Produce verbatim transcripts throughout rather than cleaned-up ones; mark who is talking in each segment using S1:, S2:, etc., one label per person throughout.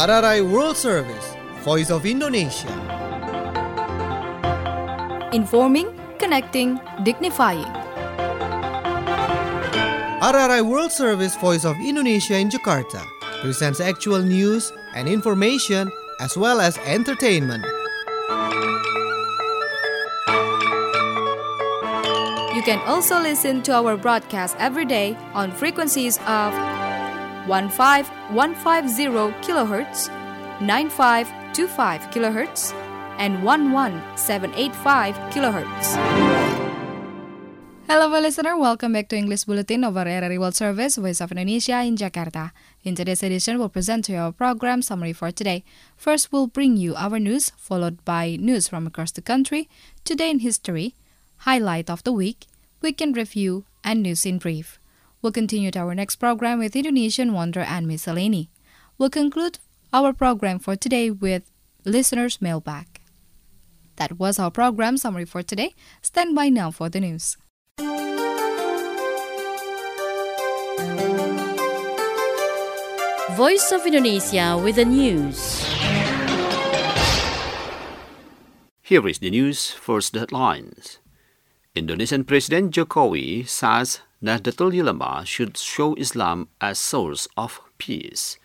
S1: R R I World Service, Voice of Indonesia.
S2: Informing, connecting, dignifying.
S1: R R I World Service, Voice of Indonesia in Jakarta presents actual news and information as well as entertainment.
S2: You can also listen to our broadcast every day on frequencies of fifteen fifteen kilohertz, ninety-five twenty-five kilohertz, and eleven seven eighty-five kilohertz. Hello, listener. Welcome back to English Bulletin of R R I World Service, Voice of Indonesia in Jakarta. In today's edition, we'll present to you our program summary for today. First, we'll bring you our news, followed by news from across the country, Today in History, Highlight of the Week, Weekend Review, and News in Brief. We'll continue to our next program with Indonesian Wonder and Miscellany. We'll conclude our program for today with Listener's Mailbag. That was our program summary for today. Stand by now for the news.
S3: Voice of Indonesia with the news.
S4: Here is the news, first headlines. Indonesian President Jokowi says Nahdlatul Ulama should show Islam as source of peace.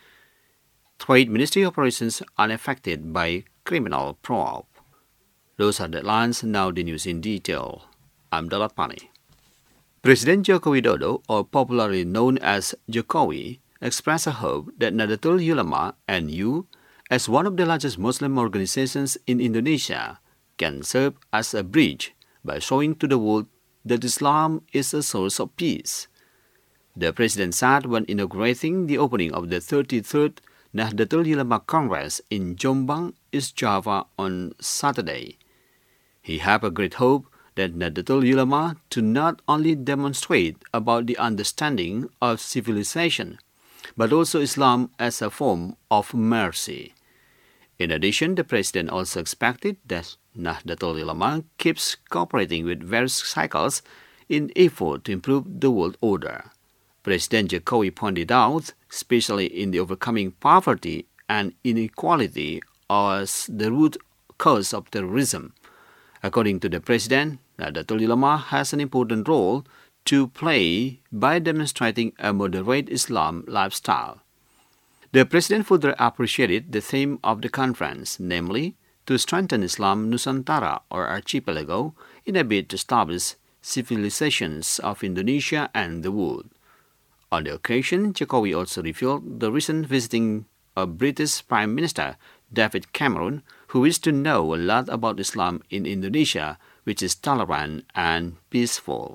S4: Trade Ministry operations unaffected by criminal probe. Those are the headlines, now the news in detail. I'm Dalat Pani. President Joko Widodo, or popularly known as Jokowi, expressed a hope that Nahdlatul Ulama N U, as one of the largest Muslim organizations in Indonesia, can serve as a bridge by showing to the world that Islam is a source of peace. The president said when inaugurating the opening of the thirty-third Nahdlatul Ulama Congress in Jombang, East Java on Saturday. He had a great hope that Nahdlatul Ulama to not only demonstrate about the understanding of civilization, but also Islam as a form of mercy. In addition, the president also expected that Nahdlatul Ulama keeps cooperating with various cycles in effort to improve the world order. President Jokowi pointed out, especially in the overcoming poverty and inequality as the root cause of terrorism. According to the president, Nahdlatul Ulama has an important role to play by demonstrating a moderate Islam lifestyle. The president further appreciated the theme of the conference, namely, to strengthen Islam Nusantara or archipelago in a bid to establish civilizations of Indonesia and the world. On the occasion, Jokowi also revealed the recent visiting of British Prime Minister David Cameron, who wished to know a lot about Islam in Indonesia, which is tolerant and peaceful.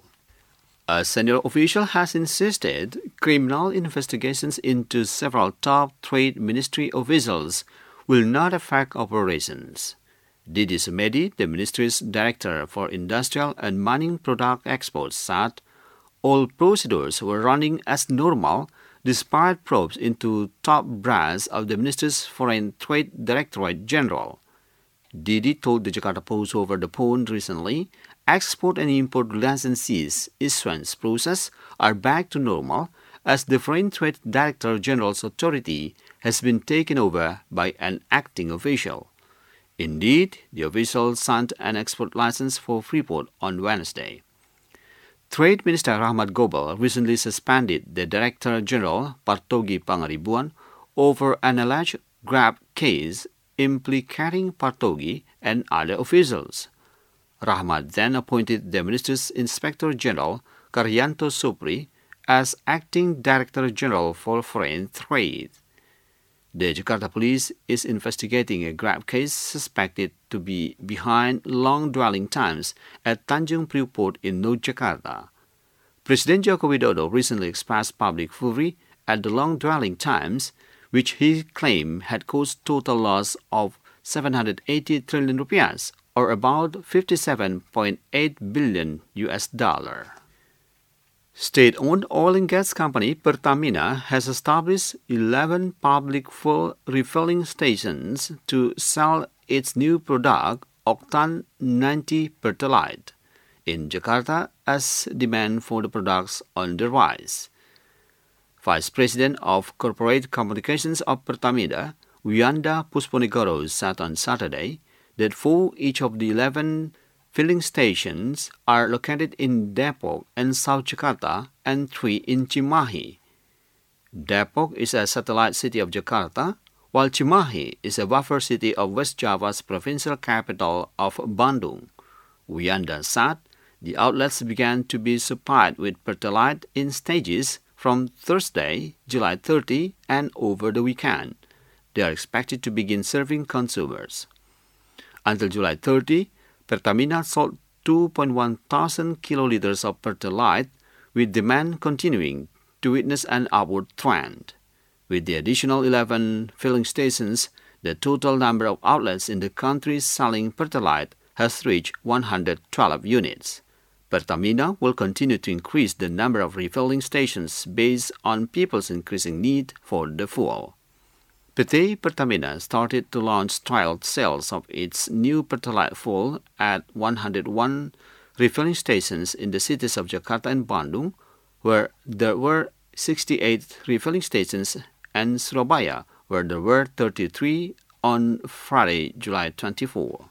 S4: A senior official has insisted criminal investigations into several top trade ministry officials will not affect operations. Didi Sumedi, the ministry's director for industrial and mining product exports, said all procedures were running as normal despite probes into top brass of the minister's Foreign Trade Directorate General. Didi told the Jakarta Post over the phone recently, export and import licenses issuance process are back to normal as the Foreign Trade Director General's authority has been taken over by an acting official. Indeed, the official signed an export license for Freeport on Wednesday. Trade Minister Rahmat Gobel recently suspended the Director General Partogi Pangaribuan over an alleged grab case implicating Partogi and other officials. Rahmat then appointed the minister's Inspector General Karyanto Supri as acting Director General for Foreign Trade. The Jakarta Police is investigating a grab case suspected to be behind long dwelling times at Tanjung Priok Port in North Jakarta. President Joko Widodo recently expressed public fury at the long dwelling times, which he claimed had caused total loss of seven hundred eighty trillion rupiahs, or about fifty-seven point eight billion U S dollar. State-owned oil and gas company Pertamina has established eleven public fuel refilling stations to sell its new product, Octane ninety Pertalite, in Jakarta as demand for the products on the rise. Vice President of Corporate Communications of Pertamina, Wiyanda Pusponegoro said on Saturday that four each of the eleven filling stations are located in Depok and South Jakarta and three in Cimahi. Depok is a satellite city of Jakarta, while Cimahi is a buffer city of West Java's provincial capital of Bandung. Wiyanda said the outlets began to be supplied with Pertalite in stages from Thursday, July thirtieth, and over the weekend. They are expected to begin serving consumers. Until July thirtieth, Pertamina sold two point one thousand kiloliters of Pertalite, with demand continuing to witness an upward trend. With the additional eleven filling stations, the total number of outlets in the country selling Pertalite has reached one hundred twelve units. Pertamina will continue to increase the number of refilling stations based on people's increasing need for the fuel. P T Pertamina started to launch trial sales of its new Pertalite fuel at one hundred one refilling stations in the cities of Jakarta and Bandung, where there were sixty-eight refilling stations, and Surabaya, where there were thirty-three on Friday, July twenty-fourth.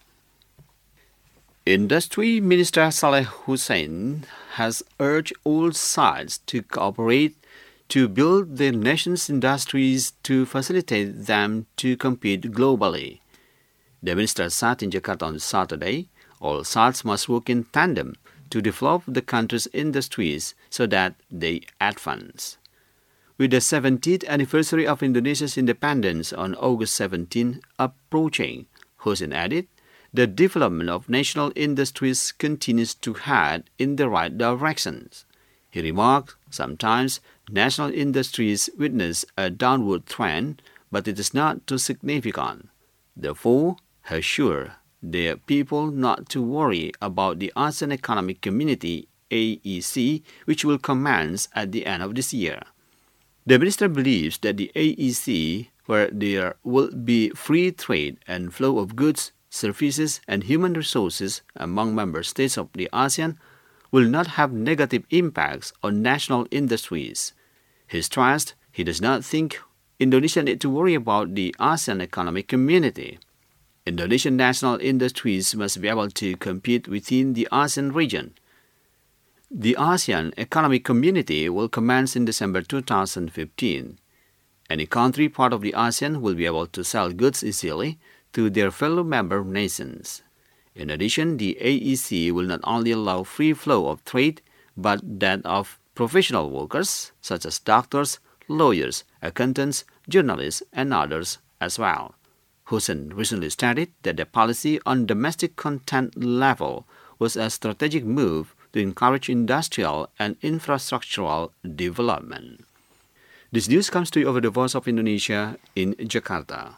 S4: Industry Minister Saleh Hussein has urged all sides to cooperate to build the nation's industries to facilitate them to compete globally. The minister said in Jakarta on Saturday, all sides must work in tandem to develop the country's industries so that they advance. With the seventieth anniversary of Indonesia's independence on August seventeenth approaching, Hussein added, the development of national industries continues to head in the right directions. He remarked, sometimes national industries witness a downward trend, but it is not too significant. Therefore, he assured the people not to worry about the ASEAN Economic Community, A E C, which will commence at the end of this year. The minister believes that the A E C, where there will be free trade and flow of goods, services, and human resources among member states of the ASEAN, will not have negative impacts on national industries. He stressed he does not think Indonesia needs to worry about the ASEAN Economic Community. Indonesian national industries must be able to compete within the ASEAN region. The ASEAN Economic Community will commence in December two thousand fifteen. Any country part of the ASEAN will be able to sell goods easily to their fellow member nations. In addition, the A E C will not only allow free flow of trade, but that of professional workers such as doctors, lawyers, accountants, journalists, and others as well. Hussein recently stated that the policy on domestic content level was a strategic move to encourage industrial and infrastructural development. This news comes to you over the Voice of Indonesia in Jakarta.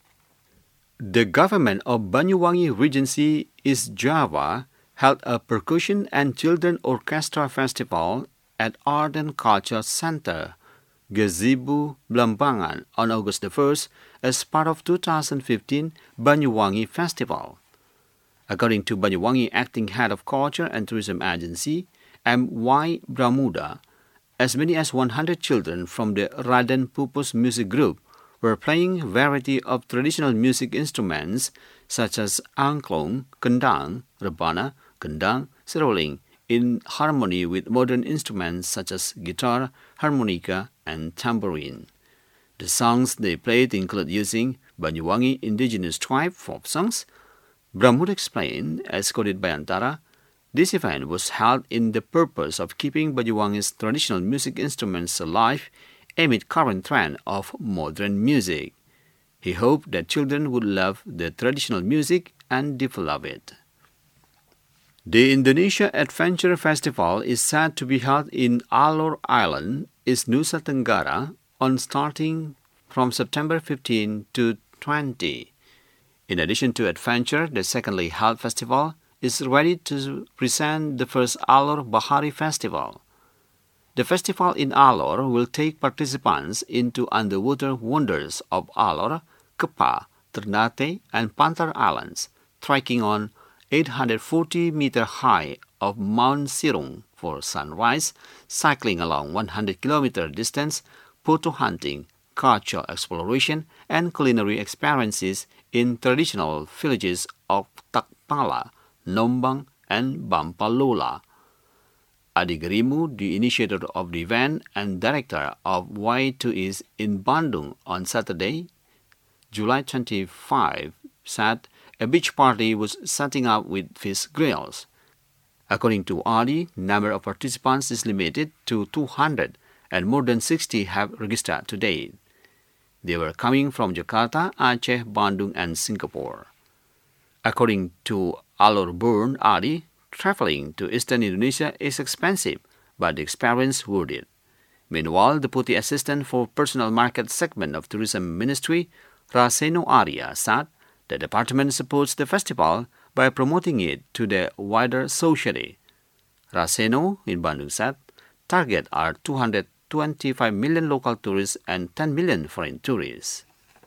S4: The government of Banyuwangi Regency East Java held a percussion and children orchestra festival at Art and Culture Center, Gazebo Blambangan, on August the first as part of two thousand fifteen Banyuwangi Festival. According to Banyuwangi Acting Head of Culture and Tourism Agency, M Y Bramuda, as many as one hundred children from the Raden Pupus Music Group were playing a variety of traditional music instruments such as angklung, kendang, rebana, kendang, seruling, in harmony with modern instruments such as guitar, harmonica, and tambourine. The songs they played include using Banyuwangi indigenous tribe folk songs. Bramuda explained, as quoted by Antara, this event was held in the purpose of keeping Banyuwangi's traditional music instruments alive amid current trend of modern music. He hoped that children would love the traditional music and develop it. The Indonesia Adventure Festival is set to be held in Alor Island, East Nusa Tenggara, on starting from September fifteenth to twentieth. In addition to Adventure, the secondly held festival is ready to present the first Alor Bahari Festival. The festival in Alor will take participants into underwater wonders of Alor, Kepa, Ternate, and Pantar Islands, trekking on eight hundred forty meter high of Mount Sirung for sunrise, cycling along one hundred kilometer distance, photo hunting, cultural exploration and culinary experiences in traditional villages of Takpala, Nombang, and Bampalola. Adi Gerimu, the initiator of the event and director of Y two East in Bandung on Saturday, July twenty-fifth, said a beach party was setting up with fish grills. According to Adi, number of participants is limited to two hundred and more than sixty have registered to date. They were coming from Jakarta, Aceh, Bandung, and Singapore. According to Alor Burn Adi, traveling to eastern Indonesia is expensive, but the experience worth it. Meanwhile, Deputy Assistant for Personal Market Segment of Tourism Ministry, Raseno Arya, said the department supports the festival by promoting it to the wider society. Raseno in Bandung said, target are two hundred twenty-five million local tourists and ten million foreign tourists.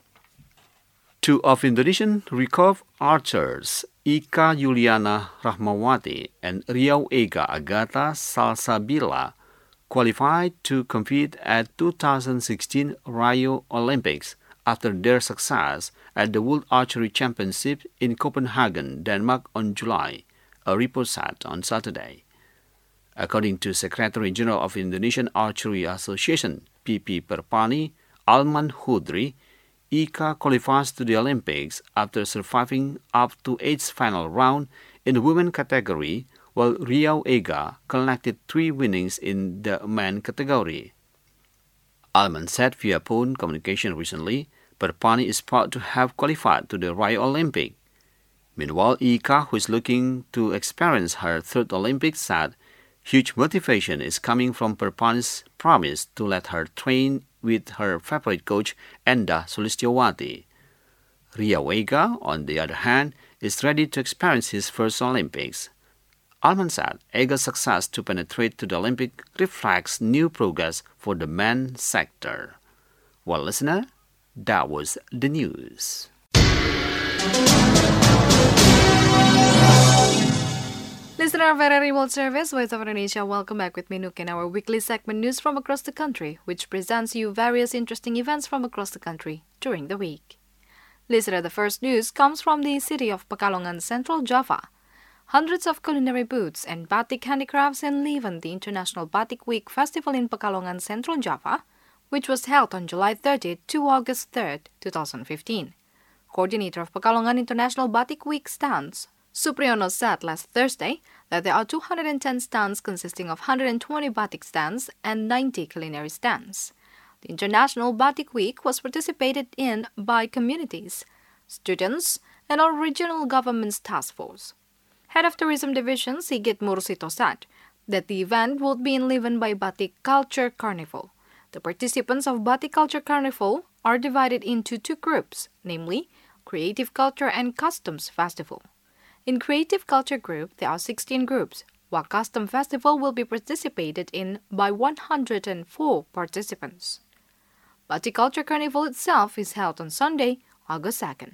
S4: Two of Indonesian recurve archers, Ika Yuliana Rahmawati and Riau Ega Agatha Salsabila, qualified to compete at two thousand sixteen Rio Olympics after their success at the World Archery Championship in Copenhagen, Denmark on July, a report said on Saturday. According to Secretary General of Indonesian Archery Association, P P Perpani, Alman Hudri, Ika qualifies to the Olympics after surviving up to eighth final round in the women category, while Riau Ega collected three winnings in the men category. Alman said via phone communication recently, Perpani is proud to have qualified to the Rio Olympic. Meanwhile, Ika, who is looking to experience her third Olympics, said huge motivation is coming from Perpani's promise to let her train with her favorite coach, Enda Sulistyowati. Riau Ega, on the other hand, is ready to experience his first Olympics. Alman said Ega's success to penetrate to the Olympic reflects new progress for the men's sector. Well, listener, that was the news.
S2: Listener of R R I World Service, Voice of Indonesia, welcome back with me, Nuk, in our weekly segment News from Across the Country, which presents you various interesting events from across the country during the week. Listener, the first news comes from the city of Pekalongan, Central Java. Hundreds of culinary booths and batik handicrafts enlivened the International Batik Week Festival in Pekalongan, Central Java, which was held on July thirtieth to August third, twenty fifteen. Coordinator of Pekalongan International Batik Week stands, Supriyono, said last Thursday that there are two hundred ten stands consisting of one hundred twenty batik stands and ninety culinary stands. The International Batik Week was participated in by communities, students, and our regional government's task force. Head of Tourism Division Sigit Mursito said that the event would be enlivened by Batik Culture Carnival. The participants of Batik Culture Carnival are divided into two groups, namely Creative Culture and Customs Festival. In Creative Culture Group, there are sixteen groups, while Custom Festival will be participated in by one hundred four participants. Batik Culture Carnival itself is held on Sunday, August second.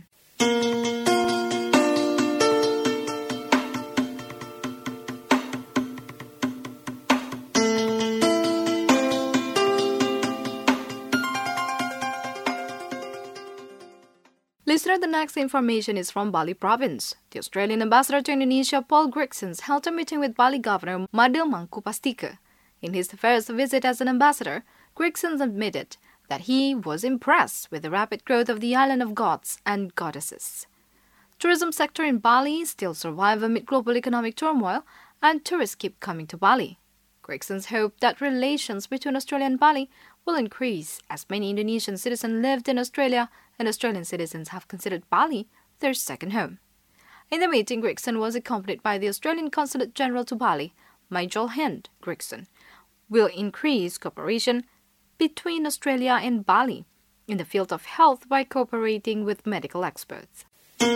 S2: Listener, the next information is from Bali Province. The Australian Ambassador to Indonesia, Paul Grigson, held a meeting with Bali Governor Made Mangkupastika. In his first visit as an ambassador, Grigson admitted that he was impressed with the rapid growth of the island of gods and goddesses. Tourism sector in Bali still survive amid global economic turmoil, and tourists keep coming to Bali. Grigson's hope that relations between Australia and Bali will increase as many Indonesian citizens lived in Australia and Australian citizens have considered Bali their second home. In the meeting, Grigson was accompanied by the Australian Consulate General to Bali, Major Hind Grigson, will increase cooperation between Australia and Bali in the field of health by cooperating with medical experts.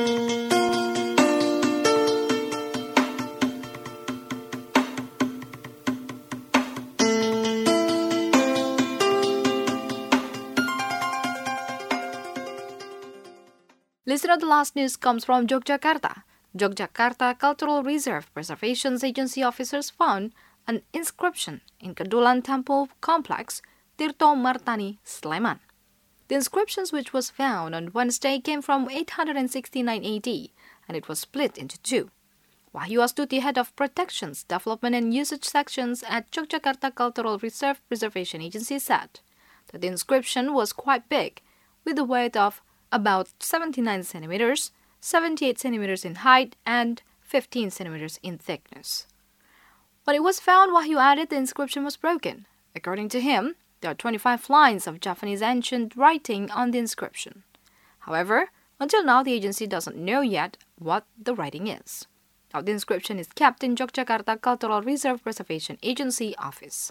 S2: Listener, the last news comes from Yogyakarta. Yogyakarta Cultural Reserve Preservation Agency officers found an inscription in Kedulan Temple Complex, Tirto Martani, Sleman. The inscriptions which was found on Wednesday came from eight hundred sixty-nine A D, and it was split into two. Wahyu Astuti, head of Protections, Development and Usage Sections at Yogyakarta Cultural Reserve Preservation Agency, said that the inscription was quite big, with a weight of about seventy-nine centimeters, seventy-eight centimeters in height, and fifteen centimeters in thickness. When it was found, Wahyu added the inscription was broken. According to him, there are twenty-five lines of Japanese ancient writing on the inscription. However, until now, the agency doesn't know yet what the writing is. Now, the inscription is kept in Yogyakarta Cultural Reserve Preservation Agency office.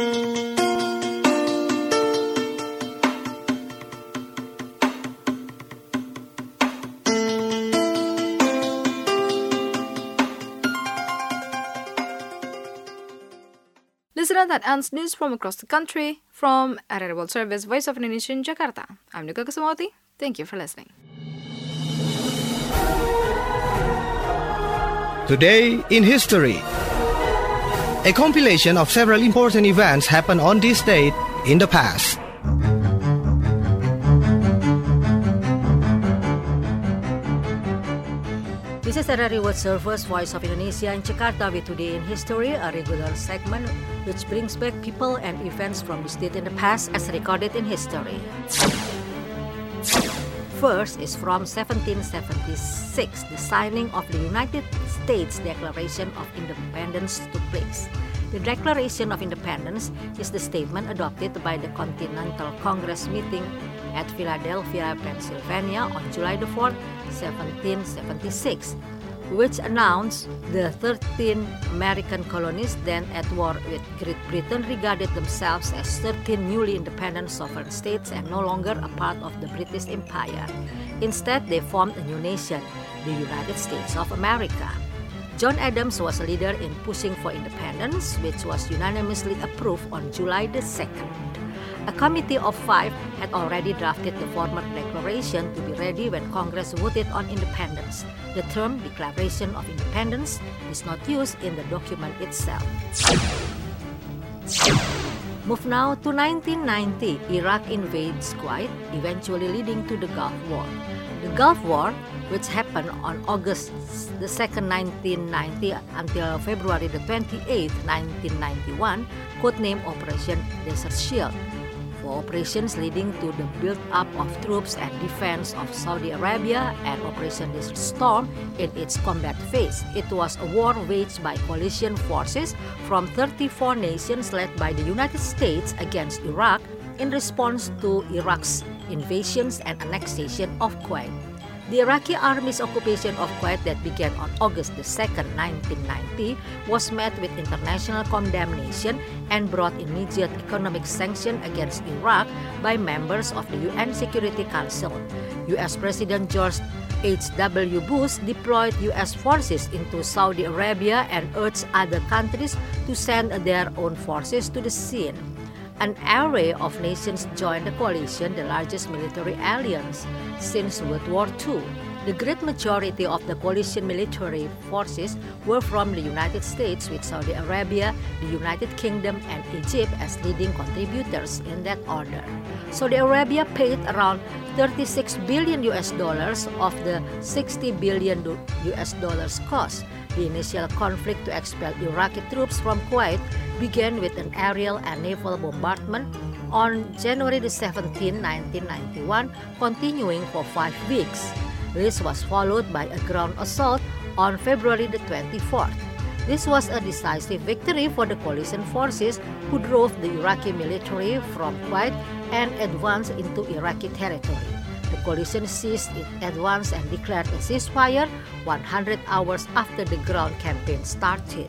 S2: Listener, that ends news from across the country. From R R I World Service, Voice of Indonesia in Jakarta, I'm Nika Kusumawati. Thank you for listening.
S1: Today in History. A compilation of several important events happened on this date in the past.
S5: This is R R I World Service, Voice of Indonesia in Jakarta with Today in History, a regular segment which brings back people and events from this date in the past as recorded in history. First is from seventeen seventy-six, the signing of the United States Declaration of Independence took place. The Declaration of Independence is the statement adopted by the Continental Congress meeting at Philadelphia, Pennsylvania on July the fourth, seventeen seventy-six, which announced the thirteen American colonies then at war with Great Britain regarded themselves as thirteen newly independent sovereign states and no longer a part of the British Empire. Instead, they formed a new nation, the United States of America. John Adams was a leader in pushing for independence, which was unanimously approved on July the second. A committee of five had already drafted the former declaration to be ready when Congress voted on independence. The term Declaration of Independence is not used in the document itself. Move now to nineteen ninety. Iraq invades Kuwait, eventually leading to the Gulf War. The Gulf War, which happened on August the second, nineteen ninety until February the twenty-eighth, nineteen ninety-one, codenamed Operation Desert Shield, for operations leading to the build-up of troops and defense of Saudi Arabia, and Operation Desert Storm in its combat phase. It was a war waged by coalition forces from thirty-four nations led by the United States against Iraq in response to Iraq's invasions and annexation of Kuwait. The Iraqi army's occupation of Kuwait that began on August the second, nineteen ninety, was met with international condemnation and brought immediate economic sanction against Iraq by members of the U N Security Council. U S President George H W Bush deployed U S forces into Saudi Arabia and urged other countries to send their own forces to the scene. An array of nations joined the coalition, the largest military alliance since World War Two. The great majority of the coalition military forces were from the United States, with Saudi Arabia, the United Kingdom, and Egypt as leading contributors in that order. Saudi Arabia paid around thirty-six billion U S dollars of the sixty billion U S dollars cost. The initial conflict to expel Iraqi troops from Kuwait began with an aerial and naval bombardment on January the seventeenth, nineteen ninety-one, continuing for five weeks. This was followed by a ground assault on February the twenty-fourth. This was a decisive victory for the coalition forces, who drove the Iraqi military from Kuwait and advanced into Iraqi territory. The coalition ceased its advance and declared a ceasefire one hundred hours after the ground campaign started.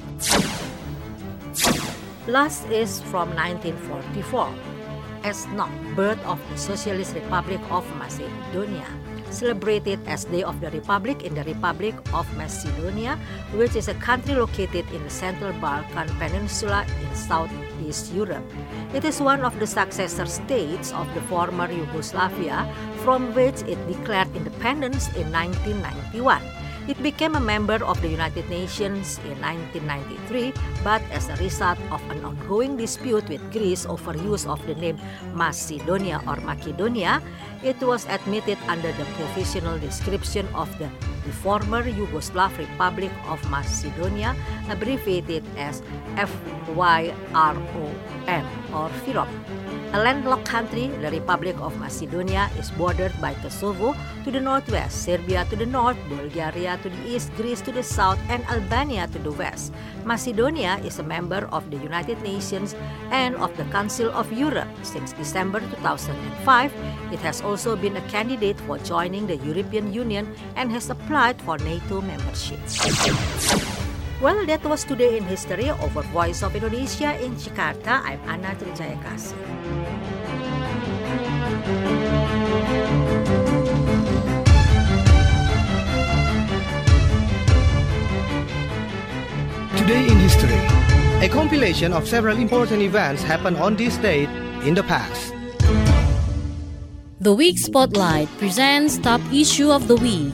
S5: Last is from nineteen forty-four. S N O C, birth of the Socialist Republic of Macedonia, celebrated as Day of the Republic in the Republic of Macedonia, which is a country located in the Central Balkan Peninsula in Southeast Europe. It is one of the successor states of the former Yugoslavia, from which it declared independence in nineteen ninety-one. It became a member of the United Nations in nineteen ninety-three, but as a result of an ongoing dispute with Greece over use of the name Macedonia or Macedonia, it was admitted under the provisional description of the, the former Yugoslav Republic of Macedonia, abbreviated as F Y R O M or FYROM. A landlocked country, the Republic of Macedonia is bordered by Kosovo to the northwest, Serbia to the north, Bulgaria to the east, Greece to the south, and Albania to the west. Macedonia is a member of the United Nations and of the Council of Europe. Since December two thousand five, it has also been a candidate for joining the European Union and has applied for NATO membership. Well, that was Today in History over Voice of Indonesia in Jakarta. I'm Anna Trijayakasi.
S1: Today in History, a compilation of several important events happened on this date in the past.
S3: The Week Spotlight presents Top Issue of the Week.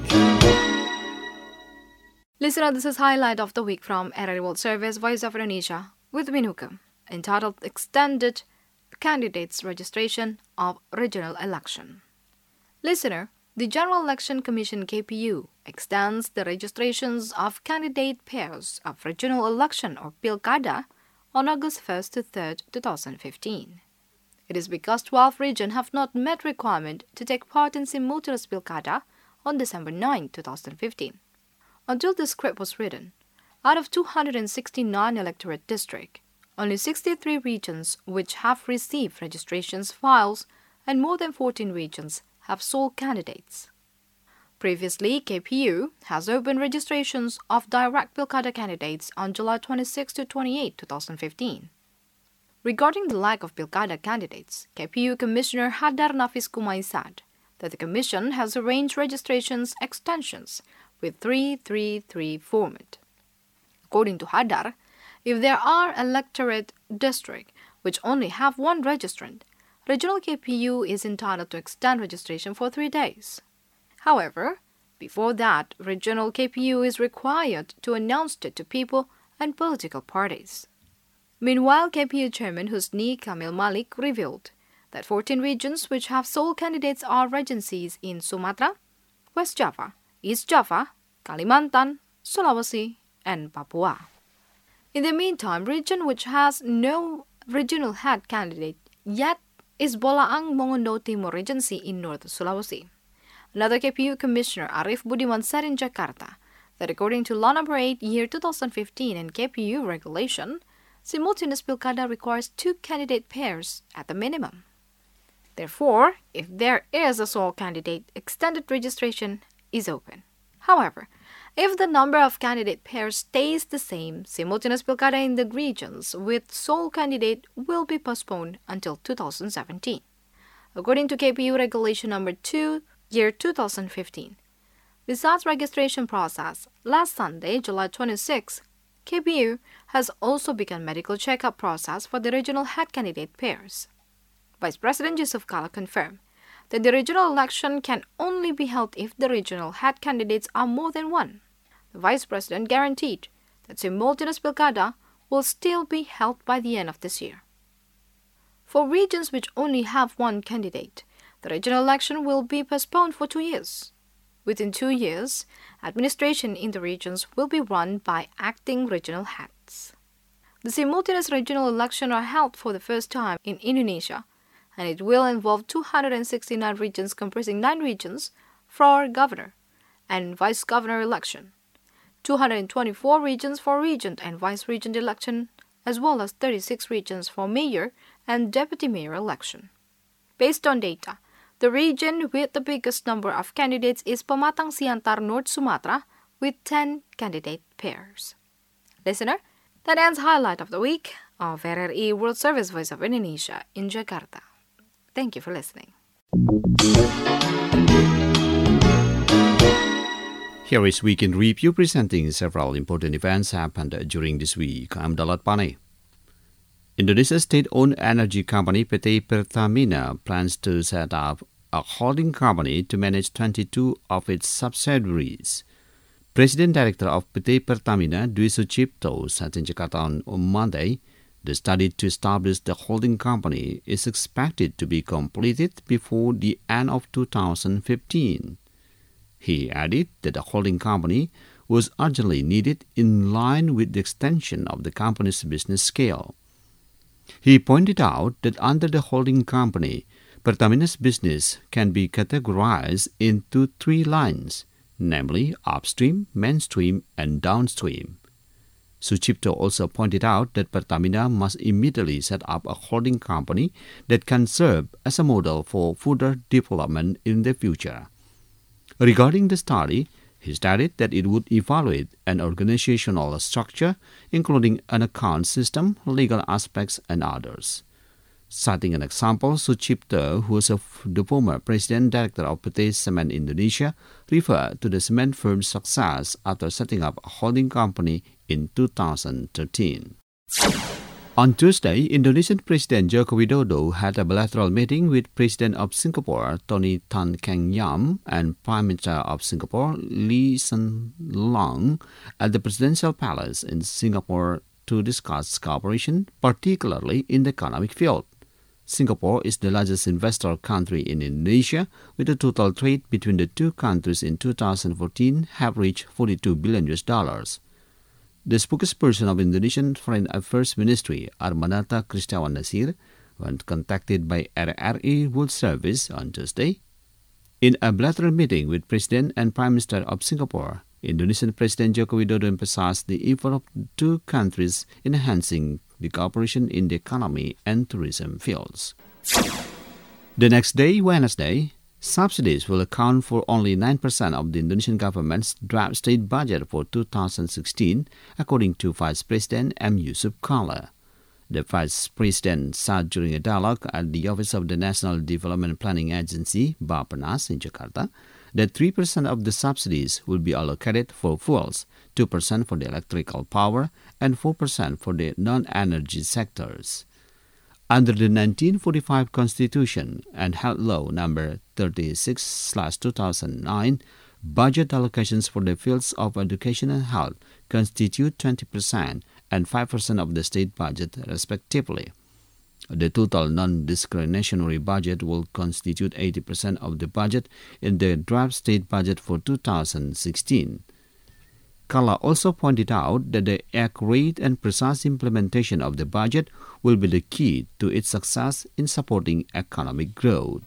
S2: Listener, this is Highlight of the Week from R R I World Service, Voice of Indonesia, with Minuka, entitled Extended Candidates Registration of Regional Election. Listener, the General Election Commission K P U extends the registrations of candidate pairs of regional election or Pilkada on August first to third, twenty fifteen. It is because twelve regions have not met requirement to take part in simultaneous Pilkada on December ninth, twenty fifteen. Until the script was written, out of two hundred sixty-nine electorate districts, only sixty-three regions which have received registrations files and more than fourteen regions have sole candidates. Previously, K P U has opened registrations of direct Pilkada candidates on July twenty-sixth to twenty-eighth, twenty fifteen. Regarding the lack of Pilkada candidates, K P U Commissioner Hadar Nafis Kumai said that the Commission has arranged registrations extensions with three three three format. According to Hadar, if there are electorate districts which only have one registrant, regional K P U is entitled to extend registration for three days. However, before that, regional K P U is required to announce it to people and political parties. Meanwhile, K P U Chairman Husni Kamil Malik revealed that fourteen regions which have sole candidates are regencies in Sumatra, West Java, East Java, Kalimantan, Sulawesi, and Papua. In the meantime, region which has no regional head candidate yet is Bolaang Mongondo Timur Regency in North Sulawesi. Another K P U Commissioner Arif Budiman said in Jakarta that according to Law Number eight, Year twenty fifteen and K P U regulation, simultaneous Pilkada requires two candidate pairs at the minimum. Therefore, if there is a sole candidate, extended registration is open. However, if the number of candidate pairs stays the same, simultaneous Pilkada in the regions with sole candidate will be postponed until two thousand seventeen. According to K P U Regulation Number two, Year twenty fifteen. Besides registration process, last Sunday, July twenty-sixth, K P U has also begun medical checkup process for the regional head candidate pairs. Vice President Yusuf Kala confirmed that the regional election can only be held if the regional head candidates are more than one. The Vice President guaranteed that simultaneous Pilkada will still be held by the end of this year. For regions which only have one candidate, the regional election will be postponed for two years. Within two years, administration in the regions will be run by acting regional heads. The simultaneous regional elections are held for the first time in Indonesia, and it will involve two hundred sixty-nine regions comprising nine regions for governor and vice governor election, two hundred twenty-four regions for regent and vice regent election, as well as thirty-six regions for mayor and deputy mayor election. Based on data, the region with the biggest number of candidates is Pematang Siantar, North Sumatra, with ten candidate pairs. Listener, that ends Highlight of the Week of R R I World Service Voice of Indonesia in Jakarta. Thank you for listening.
S4: Here is Weekend Review presenting several important events happened during this week. I'm Dalat Pane. Indonesia's state-owned energy company P T Pertamina plans to set up a holding company to manage twenty-two of its subsidiaries. President Director of P T Pertamina, Dwi Sucipto, said in Jakarta on, on Monday, the study to establish the holding company is expected to be completed before the end of two thousand fifteen. He added that the holding company was urgently needed in line with the extension of the company's business scale. He pointed out that under the holding company, Pertamina's business can be categorized into three lines, namely upstream, mainstream, and downstream. Sucipto also pointed out that Pertamina must immediately set up a holding company that can serve as a model for further development in the future. Regarding the study, he stated that it would evaluate an organizational structure, including an account system, legal aspects, and others. Citing an example, Sucipto, who was a, the former president director of P T Semen Indonesia, referred to the cement firm's success after setting up a holding company in two thousand thirteen. On Tuesday, Indonesian President Joko Widodo had a bilateral meeting with President of Singapore, Tony Tan Keng Yam, and Prime Minister of Singapore, Lee Hsien Loong, at the Presidential Palace in Singapore to discuss cooperation, particularly in the economic field. Singapore is the largest investor country in Indonesia, with the total trade between the two countries in two thousand fourteen have reached forty-two billion U S dollars. The spokesperson of Indonesian Foreign Affairs Ministry, Armanata Kristiawan Nasir, when contacted by R R I World Service on Tuesday. In a bilateral meeting with President and Prime Minister of Singapore, Indonesian President Joko Widodo emphasized the effort of the two countries in enhancing the cooperation in the economy and tourism fields. The next day, Wednesday, subsidies will account for only nine percent of the Indonesian government's draft state budget for two thousand sixteen, according to Vice President M. Yusuf Kala. The Vice President said during a dialogue at the Office of the National Development Planning Agency, Bappenas, in Jakarta, that three percent of the subsidies will be allocated for fuels, two percent for the electrical power, and four percent for the non-energy sectors. Under the nineteen forty-five Constitution and Health Law number thirty-six slash two thousand nine, budget allocations for the fields of education and health constitute twenty percent and five percent of the state budget, respectively. The total non-discretionary budget will constitute eighty percent of the budget in the draft state budget for two thousand sixteen. Kala also pointed out that the accurate and precise implementation of the budget will be the key to its success in supporting economic growth.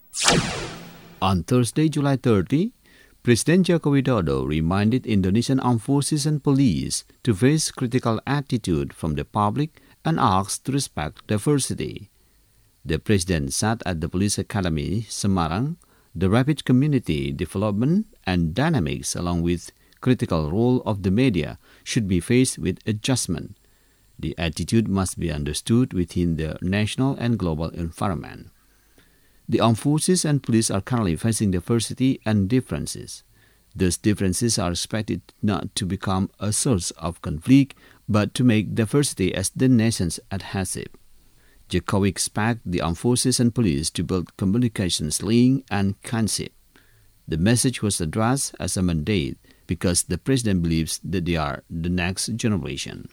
S4: On Thursday, July thirtieth, President Joko Widodo reminded Indonesian armed forces and police to face critical attitude from the public and asked to respect diversity. The President said at the Police Academy, Semarang, the rapid community development and dynamics along with critical role of the media should be faced with adjustment. The attitude must be understood within the national and global environment. The armed forces and police are currently facing diversity and differences. Those differences are expected not to become a source of conflict, but to make diversity as the nation's adhesive. Jokowi expects the armed forces and police to build communications link and kinship. The message was addressed as a mandate because the President believes that they are the next generation.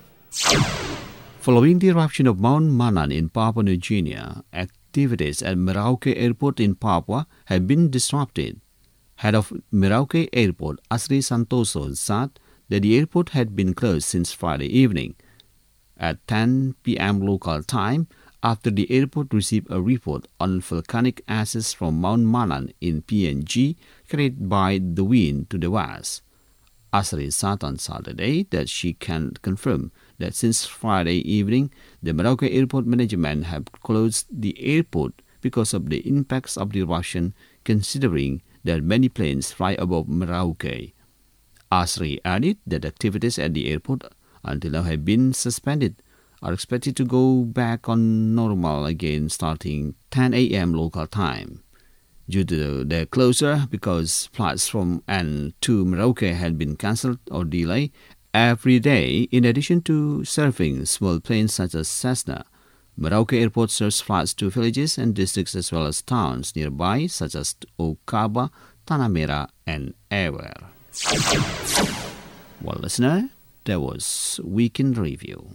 S4: Following the eruption of Mount Manan in Papua New Guinea, activities at Merauke Airport in Papua have been disrupted. Head of Merauke Airport, Asri Santoso, said that the airport had been closed since Friday evening at ten p.m. local time after the airport received a report on volcanic ashes from Mount Manan in P N G carried by the wind to the west. Asri said on Saturday that she can confirm that since Friday evening, the Merauke Airport management have closed the airport because of the impacts of the eruption, considering that many planes fly above Merauke. Asri added that activities at the airport until now have been suspended are expected to go back on normal again starting ten a.m. local time. Due to the closure, because flights from and to Merauke had been cancelled or delayed every day, in addition to serving small planes such as Cessna, Merauke Airport serves flights to villages and districts as well as towns nearby such as Okaba, Tanah Merah, and Ewer. Well, listener, that was Weekend Review.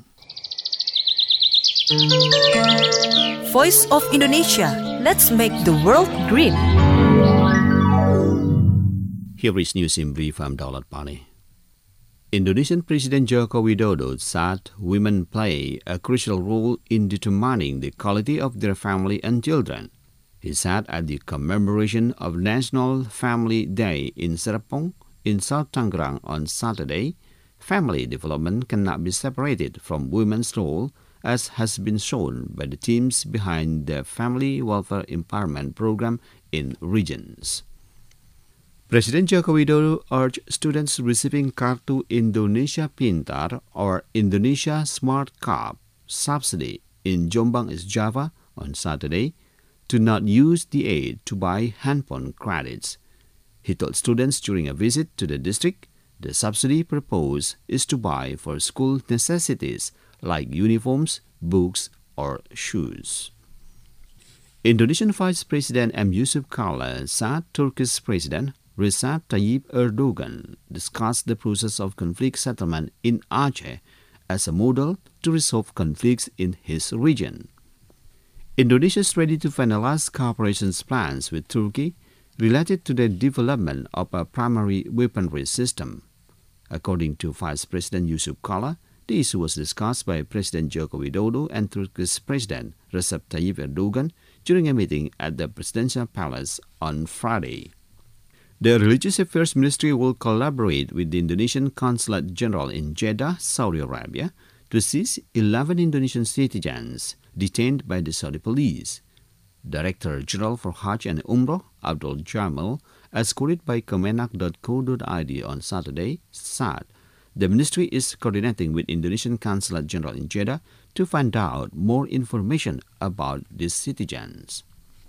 S6: Voice of Indonesia. Let's make the world green.
S4: Here is news in brief. I'm Daulat Pani. Indonesian President Joko Widodo said women play a crucial role in determining the quality of their family and children. He said at the commemoration of National Family Day in Serpong in South Tangerang on Saturday, family development cannot be separated from women's role, as has been shown by the teams behind the Family Welfare Empowerment Program in regions. President Joko Widodo urged students receiving Kartu Indonesia Pintar or Indonesia Smart Card subsidy in Jombang East Java on Saturday to not use the aid to buy handphone credits. He told students during a visit to the district the subsidy proposed is to buy for school necessities like uniforms, books, or shoes. Indonesian Vice President M. Yusuf Kala said Turkish President Recep Tayyip Erdogan discussed the process of conflict settlement in Aceh as a model to resolve conflicts in his region. Indonesia is ready to finalize cooperation plans with Turkey related to the development of a primary weaponry system. According to Vice President Yusuf Kala, the issue was discussed by President Joko Widodo and Turkish President Recep Tayyip Erdogan during a meeting at the Presidential Palace on Friday. The Religious Affairs Ministry will collaborate with the Indonesian Consulate General in Jeddah, Saudi Arabia, to seize eleven Indonesian citizens detained by the Saudi police. Director General for Hajj and Umrah, Abdul Jamal, as quoted by Kemenak dot co dot I D on Saturday, said the ministry is coordinating with Indonesian Consulate General in Jeddah to find out more information about these citizens.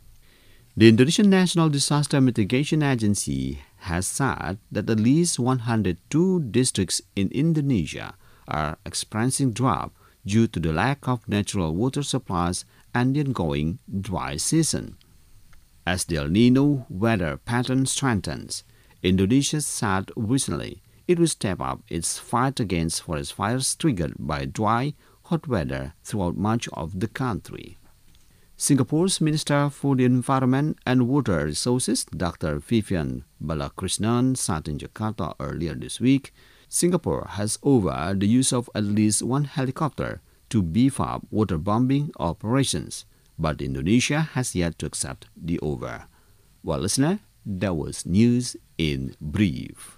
S4: The Indonesian National Disaster Mitigation Agency has said that at least one hundred two districts in Indonesia are experiencing drought due to the lack of natural water supplies and the ongoing dry season. As the El Nino weather pattern strengthens, Indonesia said recently it will step up its fight against forest fires triggered by dry, hot weather throughout much of the country. Singapore's Minister for the Environment and Water Resources, Doctor Vivian Balakrishnan, said in Jakarta earlier this week, Singapore has ordered the use of at least one helicopter to beef up waterbombing operations, but Indonesia has yet to accept the order. Well, listener, that was news in brief.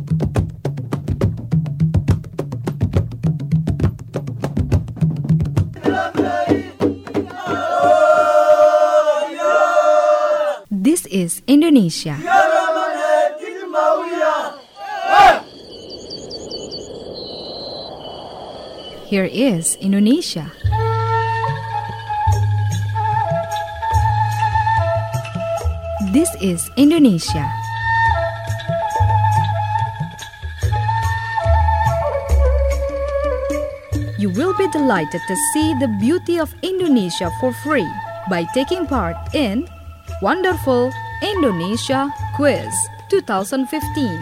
S2: This is Indonesia. Here is Indonesia. This is Indonesia. You will be delighted to see the beauty of Indonesia for free by taking part in Wonderful Indonesia Quiz twenty fifteen.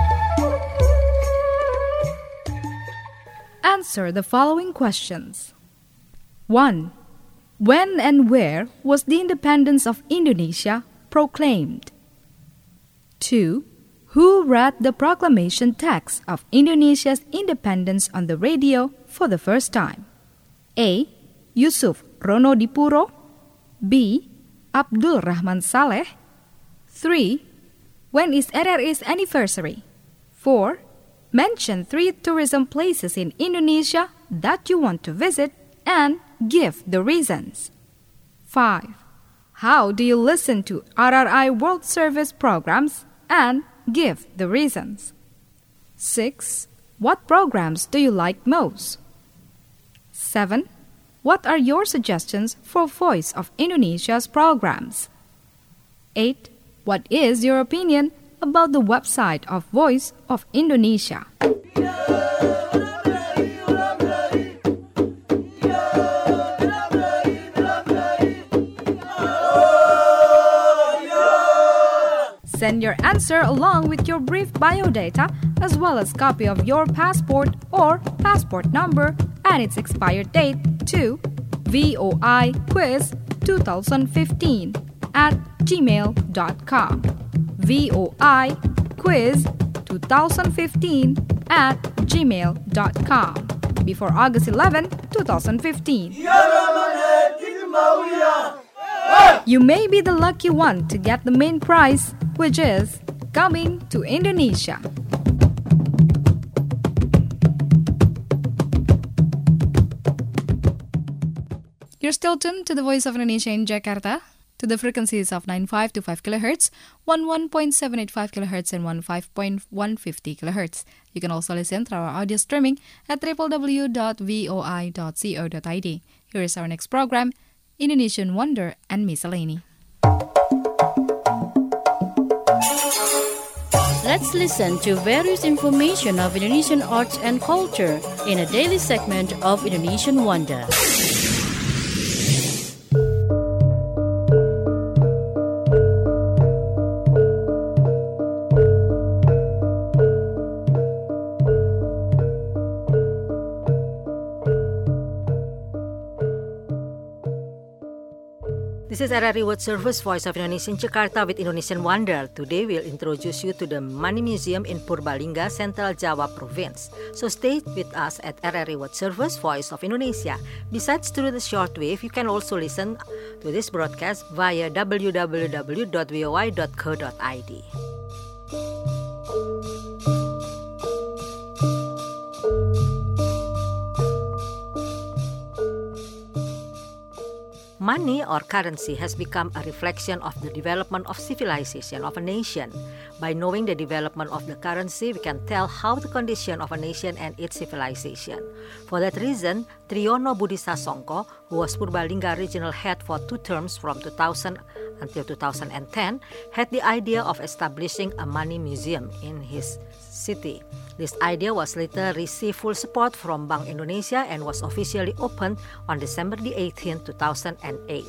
S2: Answer the following questions. one. When and where was the independence of Indonesia proclaimed? two. Who read the proclamation text of Indonesia's independence on the radio for the first time? A. Yusuf Ronodipuro. B. Abdul Rahman Saleh. three. When is R R I's anniversary? four. Mention three tourism places in Indonesia that you want to visit and give the reasons. five. How do you listen to R R I World Service programs and give the reasons? six. What programs do you like most? seven. What are your suggestions for Voice of Indonesia's programs? eight. What is your opinion about the website of Voice of Indonesia? Send your answer along with your brief biodata as well as copy of your passport or passport number and its expired date to voiquiz twenty fifteen at gmail dot com. voiquiz twenty fifteen at gmail dot com before August eleventh, twenty fifteen. You may be the lucky one to get the main prize, which is coming to Indonesia. You're still tuned to the Voice of Indonesia in Jakarta, to the frequencies of ninety-five point two five kilohertz, eleven point seven eight five kilohertz, and fifteen point one five zero kilohertz. You can also listen to our audio streaming at w w w dot voi dot co dot i d. Here is our next program, Indonesian Wonder and Miscellany.
S3: Let's listen to various information of Indonesian arts and culture in a daily segment of Indonesian Wonder.
S5: This is R R I World Service, Voice of Indonesia in Jakarta with Indonesian Wonder. Today we'll introduce you to the Money Museum in Purbalingga, Central Java Province. So stay with us at R R I World Service, Voice of Indonesia. Besides through the shortwave, you can also listen to this broadcast via w w w dot voi dot co dot i d. Money or currency has become a reflection of the development of civilization of a nation. By knowing the development of the currency, we can tell how the condition of a nation and its civilization. For that reason, Triyono Budi Sasongko, who was Purbalingga regional head for two terms from two thousand until two thousand ten, had the idea of establishing a money museum in his city. This idea was later received full support from Bank Indonesia and was officially opened on December the eighteenth, two thousand eight.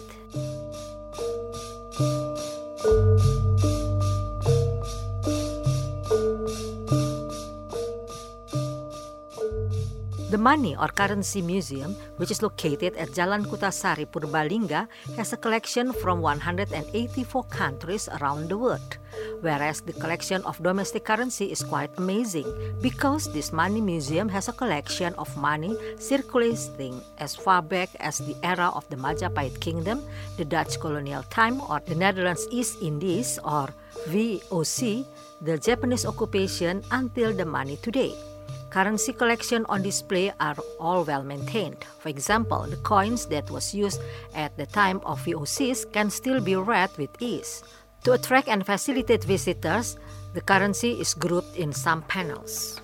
S5: The Money or Currency Museum, which is located at Jalan Kutasari, Purbalingga, has a collection from one hundred eighty-four countries around the world. Whereas the collection of domestic currency is quite amazing because this money museum has a collection of money circulating as far back as the era of the Majapahit Kingdom, the Dutch colonial time, or the Netherlands East Indies, or V O C, the Japanese occupation, until the money today. Currency collection on display are all well maintained. For example, the coins that was used at the time of V O Cs can still be read with ease. To attract and facilitate visitors, the currency is grouped in some panels.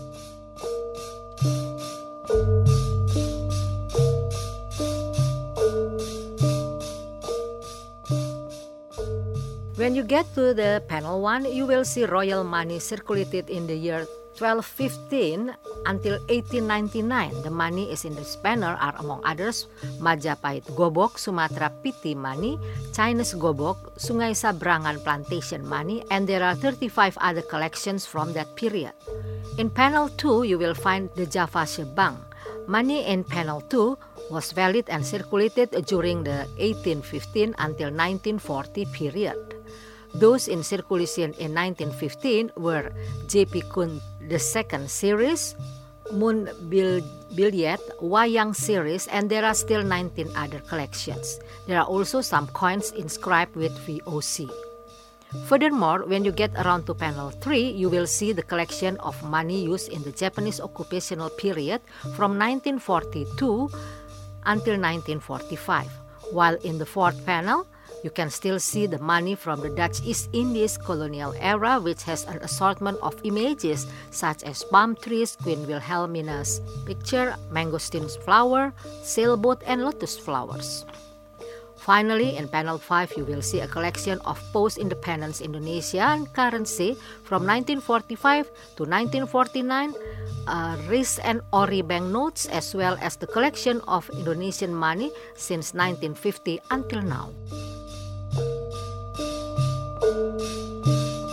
S5: When you get to the panel one, you will see royal money circulated in the year twelve fifteen until eighteen ninety-nine. The money is in this panel are among others Majapahit Gobok, Sumatra Piti money, Chinese Gobok, Sungai Sabrangan plantation money, and there are thirty-five other collections from that period. In panel two, you will find the Java Shebang. Money in panel two was valid and circulated during the eighteen fifteen until nineteen forty period. Those in circulation in nineteen fifteen were J P Kun the second series, Moon Billiet, Wayang series, and there are still nineteen other collections. There are also some coins inscribed with V O C. Furthermore, when you get around to panel three, you will see the collection of money used in the Japanese occupational period from nineteen forty-two until nineteen forty-five. While in the fourth panel, you can still see the money from the Dutch East Indies colonial era, which has an assortment of images such as palm trees, Queen Wilhelmina's picture, mangosteens flower, sailboat, and lotus flowers. Finally, in panel five, you will see a collection of post-independence Indonesian currency from nineteen forty-five to nineteen forty-nine, uh, Rice and Ori banknotes, as well as the collection of Indonesian money since nineteen fifty until now.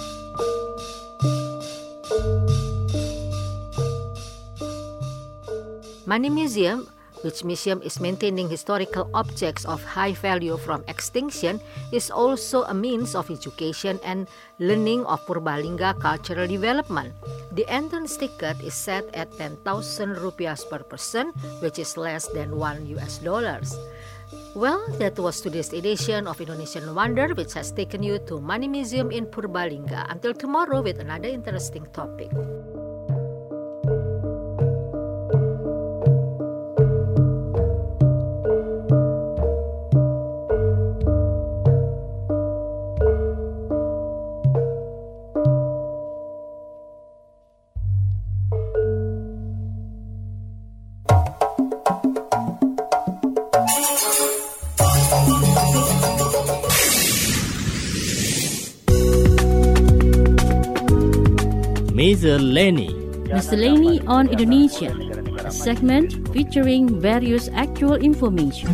S5: Money Museum, which museum is maintaining historical objects of high value from extinction, is also a means of education and learning of Purbalingga cultural development. The entrance ticket is set at ten thousand rupiahs per person, which is less than one U S dollars. Well, that was today's edition of Indonesian Wonder, which has taken you to Money Museum in Purbalingga. Until tomorrow with another interesting topic.
S7: Miscellany.
S3: Miscellany on Indonesia, a segment featuring various actual information.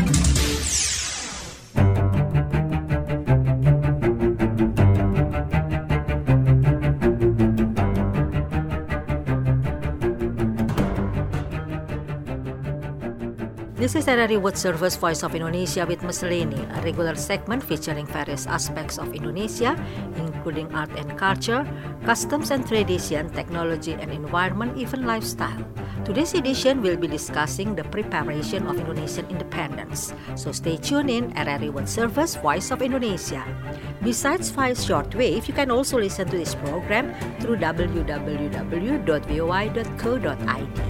S5: This is R R I World Service Voice of Indonesia with Miscellany, a regular segment featuring various aspects of Indonesia, including art and culture, customs and tradition, technology and environment, even lifestyle. Today's edition will be discussing the preparation of Indonesian independence. So stay tuned in R R I World Service Voice of Indonesia. Besides via shortwave, you can also listen to this program through w w w dot v o i dot co dot i d.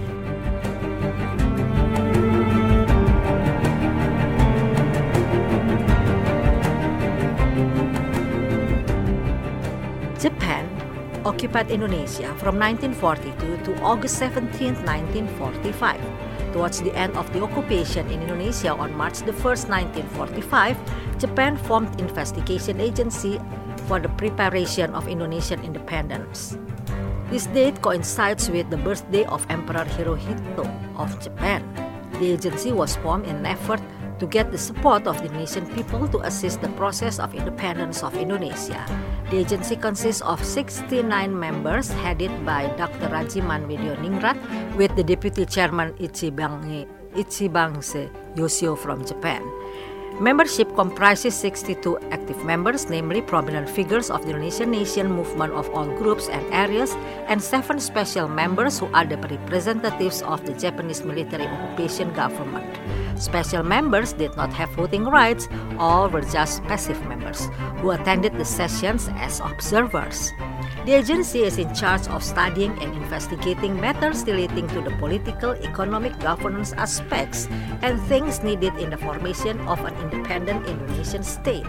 S5: Japan occupied Indonesia from nineteen forty-two to August seventeenth, nineteen forty-five. Towards the end of the occupation in Indonesia on March the first, nineteen forty-five, Japan formed investigation agency for the preparation of Indonesian independence. This date coincides with the birthday of Emperor Hirohito of Japan. The agency was formed in an effort to get the support of the Indonesian people to assist the process of independence of Indonesia. The agency consists of sixty-nine members headed by Doctor Rajiman Widyoningrat with the Deputy Chairman Ichibang, Ichibangse Yoshio from Japan. Membership comprises sixty-two active members, namely prominent figures of the Indonesian nation movement of all groups and areas, and seven special members who are the representatives of the Japanese military occupation government. Special members did not have voting rights or were just passive members who attended the sessions as observers. The agency is in charge of studying and investigating matters relating to the political, economic, governance aspects and things needed in the formation of an independent Indonesian state.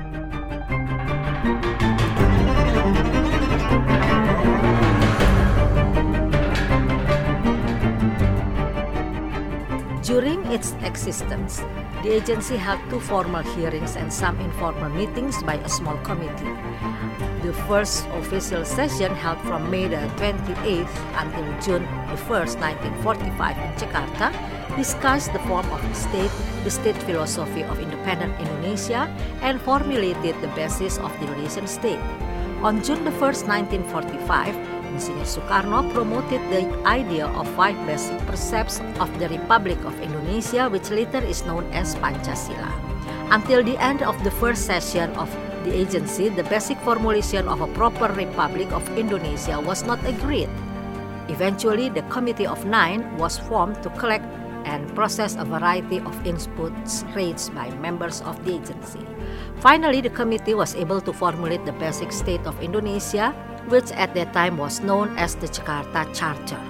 S5: During its existence, the agency held two formal hearings and some informal meetings by a small committee. The first official session held from May the twenty-eighth until June the first, nineteen forty-five in Jakarta discussed the form of the state, the state philosophy of independent Indonesia, and formulated the basis of the Indonesian state. On June the first, nineteen forty-five, Insinyur Soekarno promoted the idea of five basic precepts of the Republic of Indonesia, which later is known as Pancasila. Until the end of the first session of the agency, the basic formulation of a proper Republic of Indonesia was not agreed. Eventually, the Committee of Nine was formed to collect and process a variety of inputs raised by members of the agency. Finally, the committee was able to formulate the basic state of Indonesia, which at that time was known as the Jakarta Charter.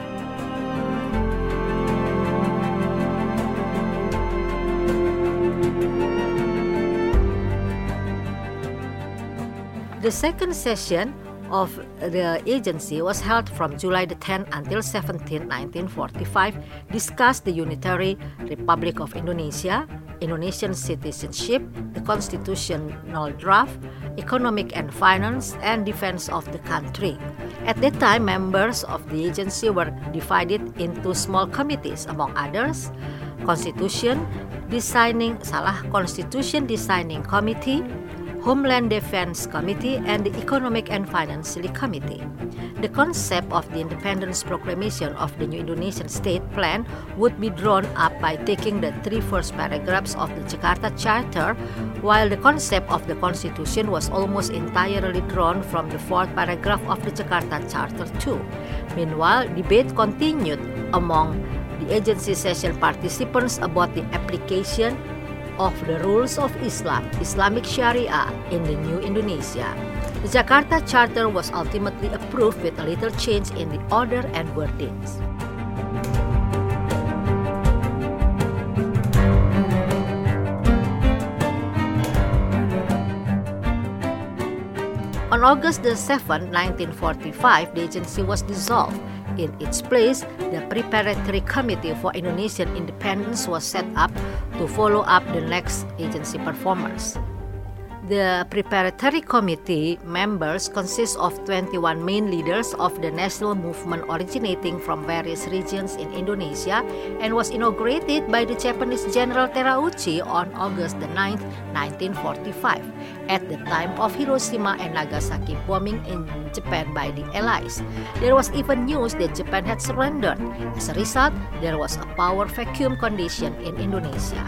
S5: The second session of the agency was held from July the tenth until seventeenth, nineteen forty-five, discussed the Unitary Republic of Indonesia, Indonesian citizenship, the constitutional draft, economic and finance, and defense of the country. At that time, members of the agency were divided into small committees, among others, Constitution Designing, salah, Constitution Designing Committee, Homeland Defense Committee, and the Economic and Financial Committee. The concept of the independence proclamation of the new Indonesian state plan would be drawn up by taking the three first paragraphs of the Jakarta Charter, while the concept of the constitution was almost entirely drawn from the fourth paragraph of the Jakarta Charter too. Meanwhile, debate continued among the agency session participants about the application of the rules of Islam, Islamic Sharia, in the new Indonesia. The Jakarta Charter was ultimately approved with a little change in the order and wordings. On August the seventh, nineteen forty-five, the agency was dissolved. In its place, the Preparatory Committee for Indonesian Independence was set up to follow up the next agency performance. The Preparatory Committee members consist of twenty-one main leaders of the national movement originating from various regions in Indonesia and was inaugurated by the Japanese General Terauchi on August the ninth, nineteen forty-five, at the time of Hiroshima and Nagasaki bombing in Japan by the Allies. There was even news that Japan had surrendered. As a result, there was a power vacuum condition in Indonesia.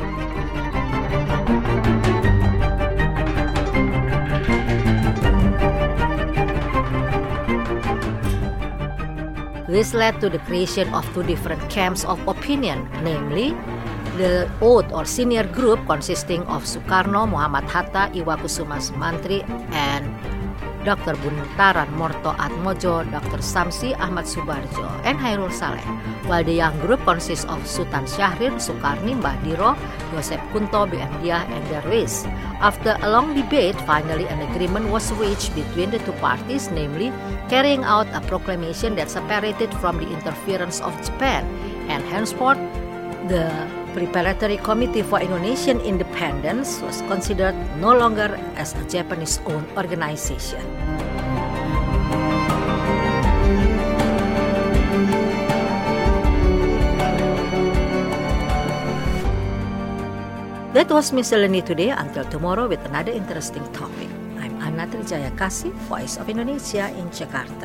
S5: This led to the creation of two different camps of opinion, namely the old or senior group consisting of Sukarno, Muhammad Hatta, Iwakusuma Sumantri, and Doctor Buntaran Morto Atmojo, Doctor Samsi Ahmad Subarjo, and Hairul Saleh, while the young group consists of Sultan Syahrir, Sukarni, Mbah Diro, Yosep Kunto, B M Diah, and Darwis. After a long debate, finally an agreement was reached between the two parties, namely carrying out a proclamation that separated from the interference of Japan, and henceforth the Preparatory Committee for Indonesian Independence was considered no longer as a Japanese-owned organization. That was Miscellany today. Until tomorrow with another interesting topic. I'm Anna Trijaya Kasih, Voice of Indonesia in Jakarta.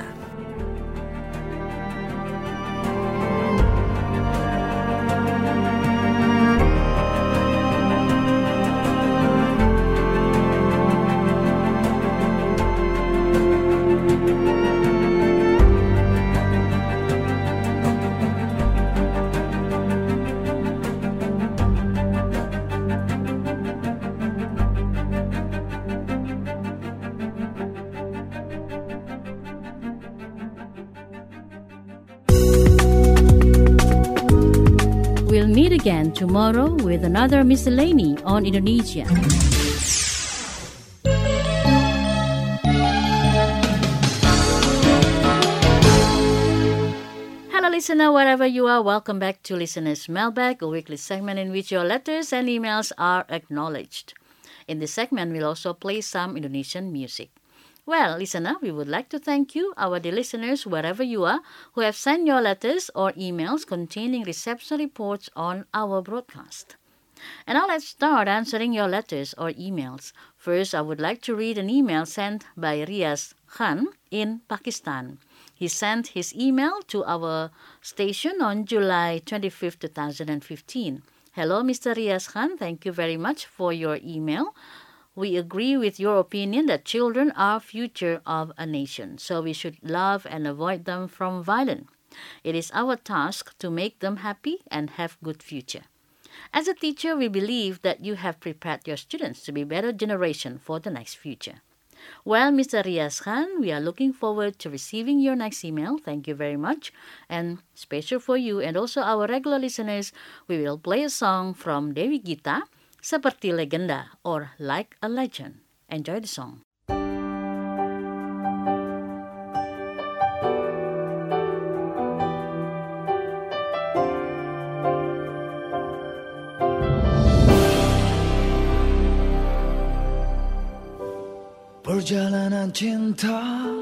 S3: We'll meet again tomorrow with another Miscellany on Indonesia. Hello listener, wherever you are, welcome back to Listener's Mailbag, a weekly segment in which your letters and emails are acknowledged. In this segment, we'll also play some Indonesian music. Well, listener, we would like to thank you, our dear listeners, wherever you are, who have sent your letters or emails containing reception reports on our broadcast. And now let's start answering your letters or emails. First, I would like to read an email sent by Riaz Khan in Pakistan. He sent his email to our station on July twenty-fifth, twenty fifteen. Hello, Mister Riaz Khan. Thank you very much for your email. We agree with your opinion that children are future of a nation, so we should love and avoid them from violence. It is our task to make them happy and have good future. As a teacher, we believe that you have prepared your students to be better generation for the next future. Well, Mister Riaz Khan, we are looking forward to receiving your next email. Thank you very much. And special for you and also our regular listeners, we will play a song from Dewi Gita, Seperti Legenda, or Like a Legend. Enjoy the song.
S7: Perjalanan cinta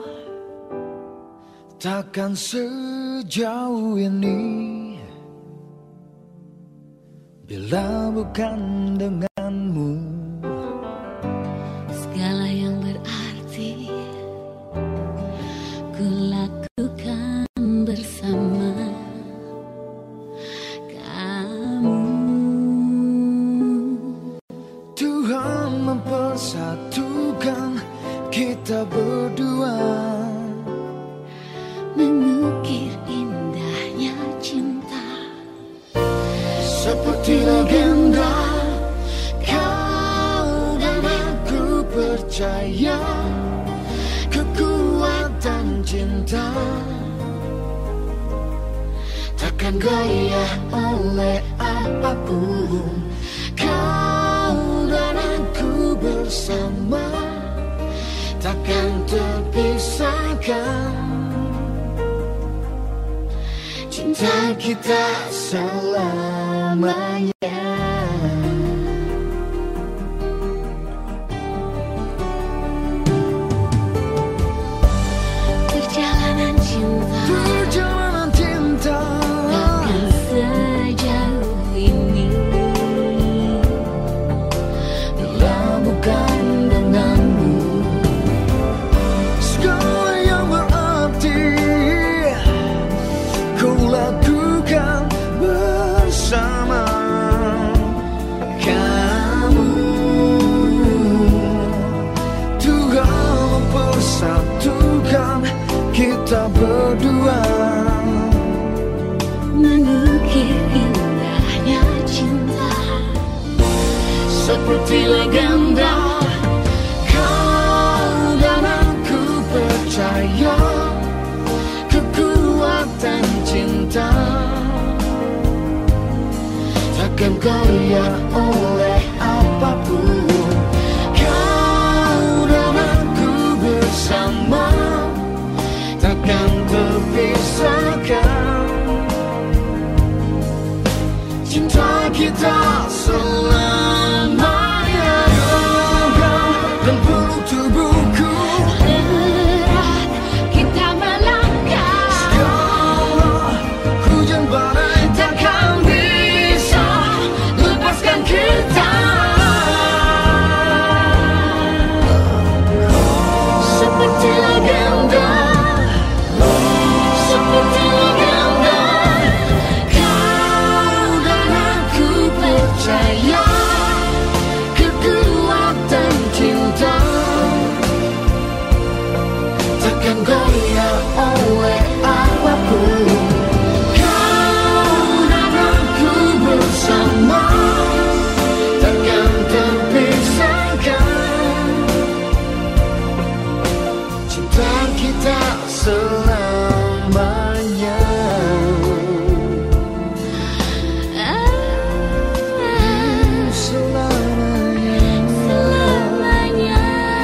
S7: takkan sejauh ini bila bukan denganmu. persatukan kita berdua,
S8: mengukir indahnya cinta
S7: seperti legenda. Kau dan aku percaya kekuatan cinta takkan goyah oleh apapun. Kau dan aku bersama takkan terpisahkan. Cinta kita selamanya.
S8: Perjalanan cinta
S7: Perjalanan cinta
S8: takkan sejauh ini
S7: bila bukan denganmu. Segala yang berarti kau lakukan bersama kamu. Tuhan mempersatukan kita berdua,
S8: mengukir indahnya cinta
S7: seperti legenda. Kau dan aku percaya kekuatan cinta takkan goyah oleh apapun. Kau dan aku bersama takkan terpisahkan. Cinta kita selamanya. Genggam dan peluk tubuhku,
S8: berat kita melangkah.
S7: segala hujan badai
S8: Takkan bisa lepaskan kita. Seperti legenda, seperti legenda.
S7: Kau dan aku percaya kekuatan cinta takkan goyah oleh apapun. Kau dan aku bersama takkan terpisahkan. Cinta kita selamanya. Selamanya.
S8: Selamanya.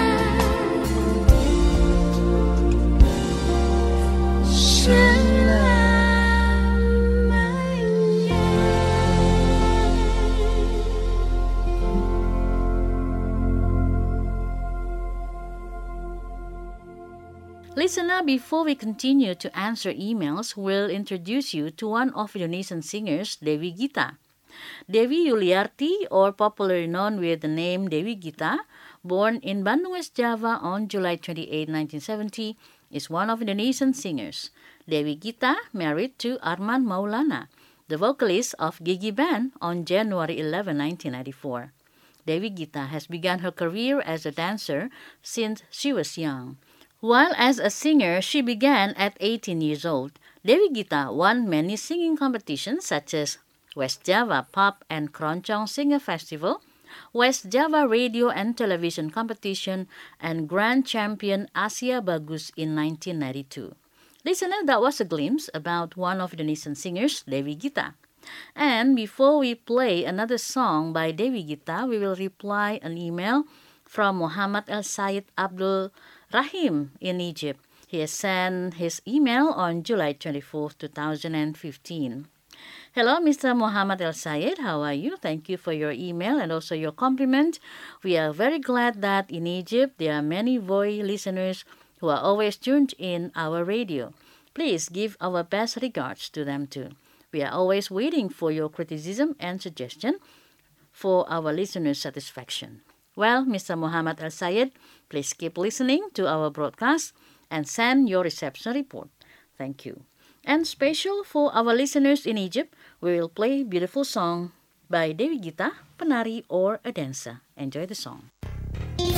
S3: Listener, before we continue to answer emails, we'll introduce you to one of Indonesian singers, Dewi Gita. Dewi Yuliarti, or popularly known with the name Dewi Gita, born in Bandung, West Java on July twenty-eighth, nineteen seventy, is one of Indonesian singers. Dewi Gita married to Arman Maulana, the vocalist of Gigi Band, on January eleventh, nineteen ninety-four. Dewi Gita has begun her career as a dancer since she was young. While as a singer, she began at eighteen years old. Dewi Gita won many singing competitions such as West Java Pop and Keroncong Singer Festival, West Java Radio and Television Competition, and Grand Champion Asia Bagus in nineteen ninety-two. Listener, that was a glimpse about one of Indonesian singers, Dewi Gita. And before we play another song by Dewi Gita, we will reply an email from Muhammad El Sayed Abdul Rahim in Egypt. He has sent his email on July twenty-fourth, two thousand fifteen. Hello, Mister Muhammad El Sayed. How are you? Thank you for your email and also your compliment. We are very glad that in Egypt there are many Voi listeners who are always tuned in our radio. Please give our best regards to them too. We are always waiting for your criticism and suggestion for our listeners' satisfaction. Well, Mister Muhammad El Sayed, please keep listening to our broadcast and send your reception report. Thank you. And special for our listeners in Egypt, we will play a beautiful song by Dewi Gita, Penari or a Dancer. Enjoy the song.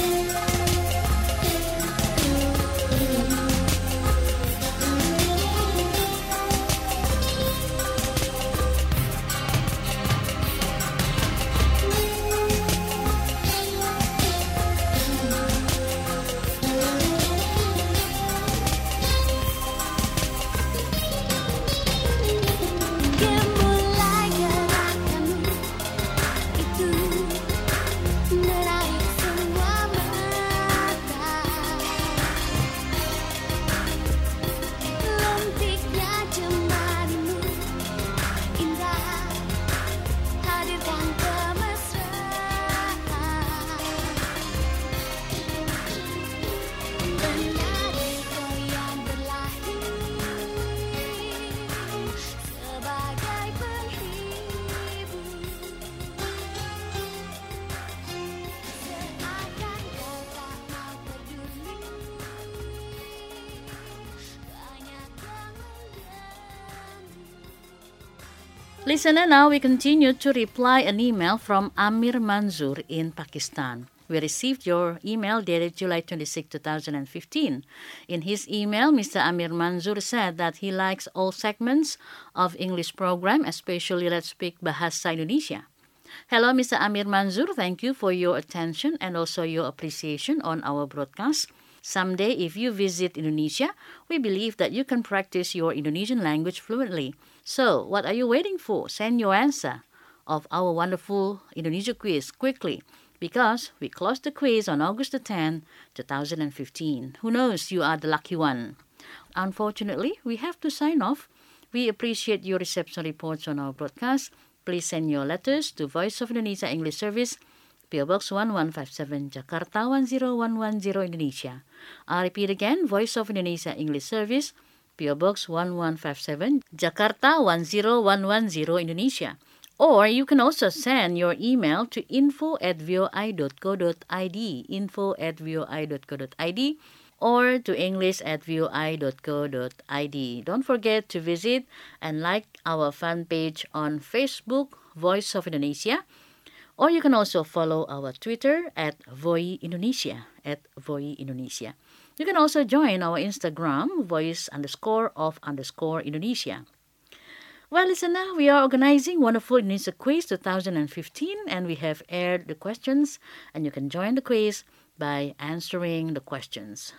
S3: Listener, now we continue to reply an email from Amir Manzoor in Pakistan. We received your email dated July twenty-sixth, twenty fifteen. In his email, Mister Amir Manzoor said that he likes all segments of English program, especially Let's Speak Bahasa Indonesia. Hello, Mister Amir Manzoor. Thank you for your attention and also your appreciation on our broadcast. Someday, if you visit Indonesia, we believe that you can practice your Indonesian language fluently. So, what are you waiting for? Send your answer of our wonderful Indonesia quiz quickly, because we closed the quiz on August the tenth, twenty fifteen. Who knows, you are the lucky one. Unfortunately, we have to sign off. We appreciate your reception reports on our broadcast. Please send your letters to Voice of Indonesia English Service, P O Box one one five seven, Jakarta one zero one one zero, Indonesia. I repeat again, Voice of Indonesia English Service, P O Box one one five seven, Jakarta one zero one one zero, Indonesia. Or you can also send your email to info at voi dot co dot id, info at voi dot co dot id, or to english at voi dot co dot id. Don't forget to visit and like our fan page on Facebook, Voice of Indonesia. Or you can also follow our Twitter at Voi Indonesia, at Voi Indonesia. You can also join our Instagram, voice underscore of underscore Indonesia. Well, listener, we are organizing Wonderful Indonesia Quiz twenty fifteen, and we have aired the questions, and you can join the quiz by answering the questions.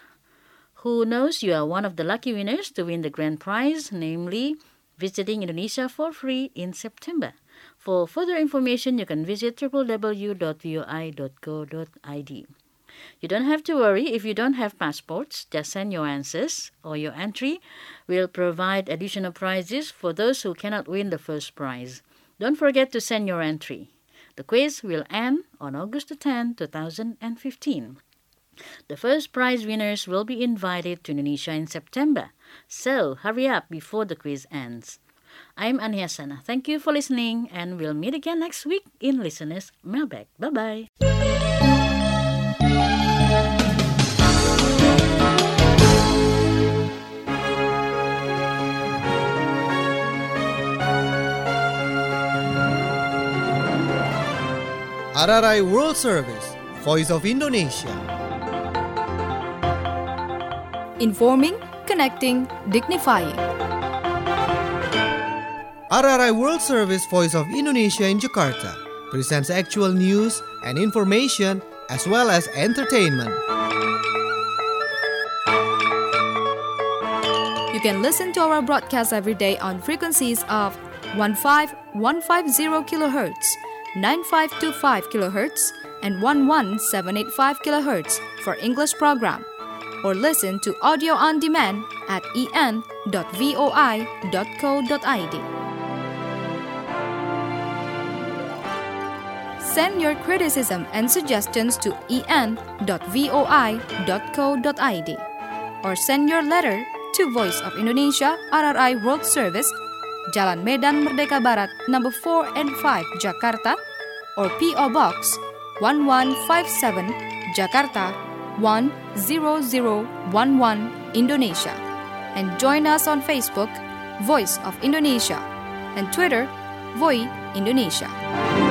S3: Who knows, you are one of the lucky winners to win the grand prize, namely visiting Indonesia for free in September. For further information, you can visit w w w dot voi dot co dot id. You don't have to worry if you don't have passports. Just send your answers or your entry. We'll provide additional prizes for those who cannot win the first prize. Don't forget to send your entry. The quiz will end on August the tenth, twenty fifteen. The first prize winners will be invited to Indonesia in September. So hurry up before the quiz ends. I'm Ania Sana. Thank you for listening, and we'll meet again next week in Listeners Mailbag. Bye-bye.
S1: R R I World Service, Voice of Indonesia.
S2: Informing, connecting, dignifying.
S1: R R I World Service, Voice of Indonesia in Jakarta presents actual news and information as well as entertainment.
S2: You can listen to our broadcast every day on frequencies of fifteen fifty kilohertz, ninety-five twenty-five kilohertz, and eleven seven eighty-five kilohertz for English program, or listen to audio on demand at e n dot voi dot co dot id. Send your criticism and suggestions to e n dot voi dot co dot id, or send your letter to Voice of Indonesia R R I World Service, Jalan Medan Merdeka Barat, number four and five, Jakarta, or P O Box one one five seven, Jakarta one zero zero one one, Indonesia. And join us on Facebook, Voice of Indonesia, and Twitter, Voi Indonesia.